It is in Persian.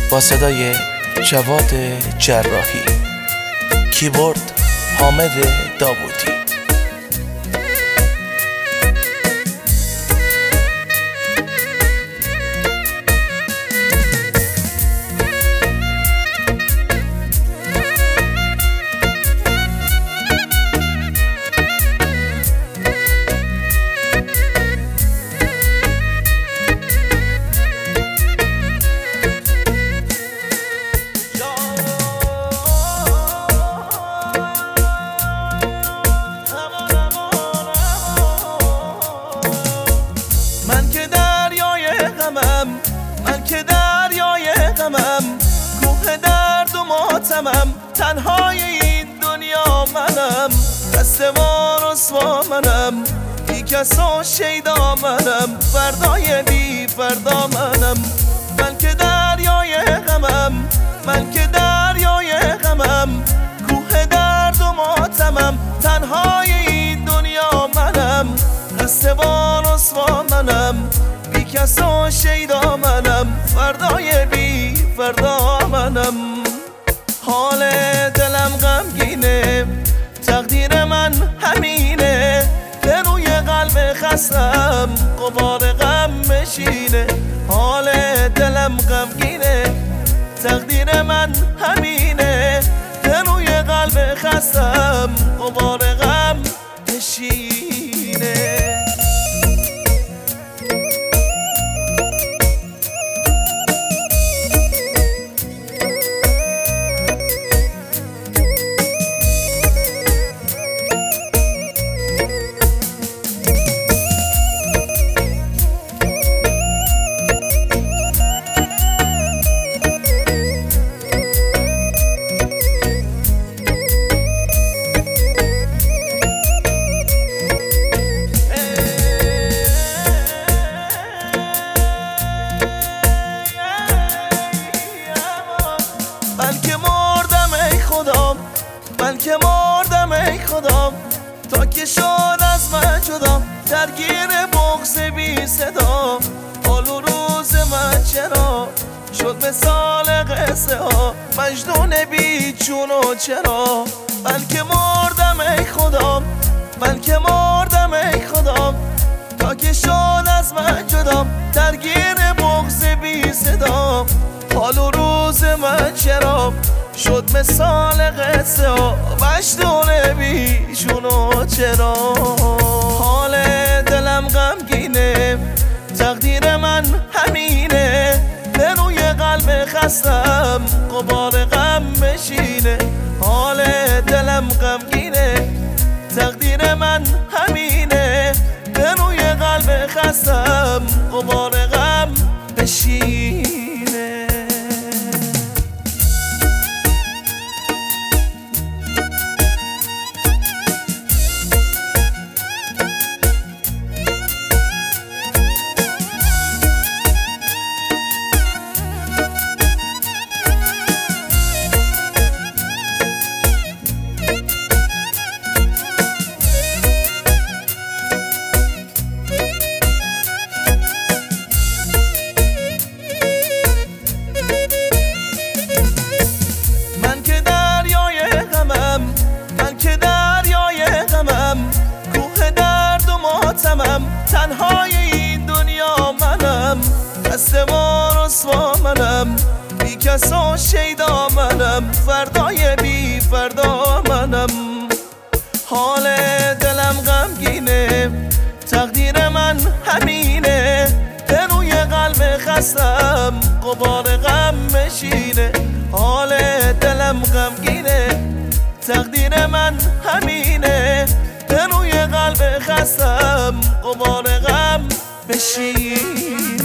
با صدای جواد جراحی، کیبورد حامد داوودی. من که دریای غمم، کوه درد و ماتمم، تنهای این دنیا منم، دستوار رسوا منم، بی کس و شیدا منم، فردای بی فردا منم. من که دریای غمم، من که دریای غمم، کوه درد و ماتمم، تنهای این دنیا منم، دستوار رسوا منم، بی کس و شیدا منم، فردای بی فردا منم. حال دلم غمگینه، تقدیر من همینه، به روی قلب خستم غبار غم بشینه. حال دلم غمگینه، تقدیر من همینه، به روی قلب خستم غبار غم بشینه. من که مردم ای خدا، تا که شد از من جدا، درگیر بغض بی صدا. حال و روز من چرا شد مثال قصه ها، مجنون بی چون و چرا. من که مردم ای خدا، من که مردم ای خدا، تا که شد از من جدا، درگیر بغض بی صدا. حال و روز من چرا شد مثال قصه ها، مجنون بیشون و چرا. حال دلم غمگینه، تقدیر من همینه، به روی قلب خستم غبار غم بشینه. حال دلم غمگینه، تقدیر من همینه، به روی قلب خستم غبار غم بشینه. کوه درد و ماتمم، تنهای این دنیا منم، دستوار رسوا منم، بی کس و شیدا منم، فردای بی فردا منم. حال دلم غمگینه، تقدیر من همینه، به روی قلب خستم غبار غم بشینه. حال دلم غمگینه، تقدیر من همینه، به روی قلب خستم غبار غم بشینه.